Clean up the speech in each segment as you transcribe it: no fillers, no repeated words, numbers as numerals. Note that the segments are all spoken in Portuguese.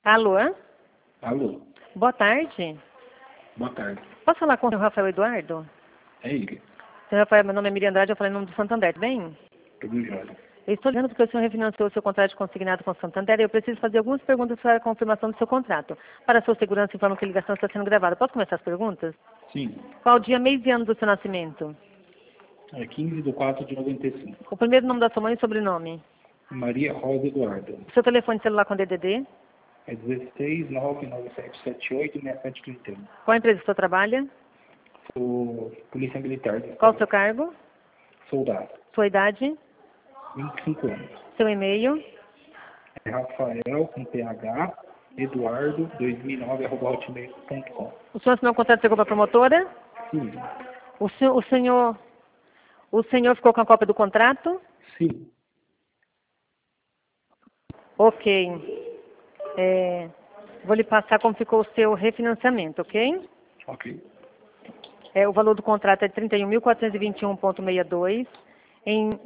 Alô? Alô, Boa tarde. boa tarde. Posso falar com o Rafael Eduardo? É ele, Senhor Rafael, meu nome é Miriam Andrade, eu falei em nome do Santander, tudo bem? tudo jóia. Eu estou ligando porque o senhor refinanciou o seu contrato de consignado com o Santander e eu preciso fazer algumas perguntas para a confirmação do seu contrato. Para a sua segurança, informo que a ligação está sendo gravada. Posso começar as perguntas? Sim, Qual dia, mês e ano do seu nascimento? é 15/4/95. O primeiro nome da sua mãe e sobrenome? Maria Rosa Eduardo. Seu telefone celular com DDD? É 16 99778 6731. Qual empresa o senhor trabalha? Sou polícia militar. Qual o seu cargo? Soldado. Sua idade? 25 anos. Seu e-mail? É Rafael, com PH, Eduardo, 2009@hotmail.com. O senhor assinou o contrato de com a promotora? Sim, O senhor ficou com a cópia do contrato? sim, Ok. Vou lhe passar como ficou o seu refinanciamento, ok? ok. O valor do contrato é 31.421,62. Em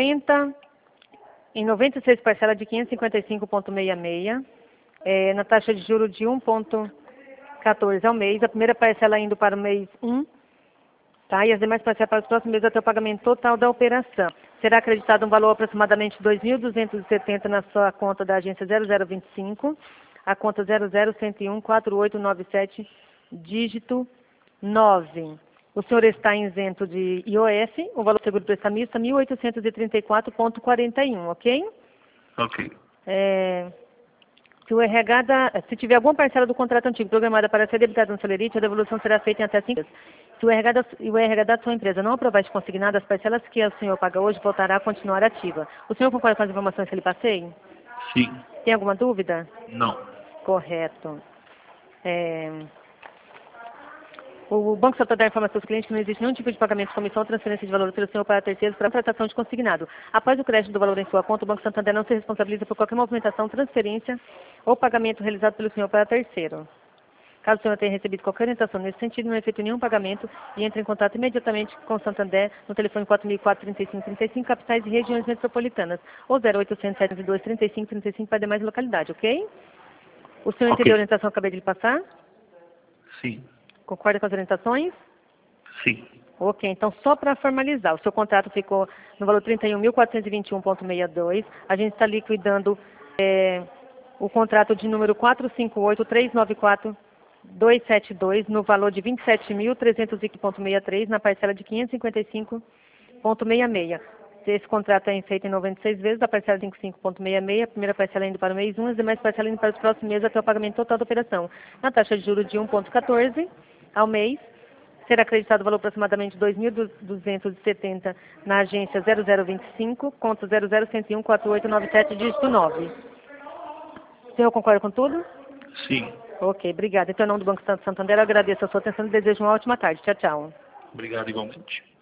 96 parcelas de 555,66. Na taxa de juros de 1,14 ao mês. A primeira parcela indo para o mês 1. Tá? E as demais parcelas para os próximos meses até o pagamento total da operação. Será acreditado um valor aproximadamente de 2.270 na sua conta da agência 0025, a conta 0011014897, dígito 9. O senhor está isento de IOF, o valor seguro prestamista 1.834,41, ok? Ok. Se tiver alguma parcela do contrato antigo programada para ser debitada no Celerite, a devolução será feita em até 5 dias. Se o RH da sua empresa não aprovar de consignado, as parcelas que o senhor paga hoje voltará a continuar ativa. O senhor concorda com as informações que eu lhe passei? Sim, Tem alguma dúvida? não. Correto. O Banco Santander informa aos seus clientes que não existe nenhum tipo de pagamento de comissão ou transferência de valor pelo senhor para terceiros para tratação de consignado. Após o crédito do valor em sua conta, o Banco Santander não se responsabiliza por qualquer movimentação, transferência ou pagamento realizado pelo senhor para terceiro. Caso o senhor tenha recebido qualquer orientação nesse sentido, não efetue nenhum pagamento e entre em contato imediatamente com o Santander no telefone 4004-3535, capitais e regiões metropolitanas, ou 0800 702 3535 para demais localidades, ok? O senhor Ok. entendeu a orientação que eu acabei de lhe passar? Sim, Concorda com as orientações? sim. Ok, então só para formalizar, o seu contrato ficou no valor 31.421,62. A gente está liquidando o contrato de número 458-394-272 no valor de 27.305,63 na parcela de 555,66. Esse contrato é feito em 96 vezes, a parcela de 55,66, a primeira parcela indo para o mês 1, as demais parcelas indo para os próximos meses até o pagamento total da operação. Na taxa de juros de 1,14 ao mês, será acreditado o valor aproximadamente de 2.270 na agência 0025, conta 0011014897, dígito 9. O senhor concorda com tudo? Sim. Ok, obrigada. Então, em nome do Banco Santander, eu agradeço a sua atenção e desejo uma ótima tarde. Tchau, tchau. Obrigado igualmente.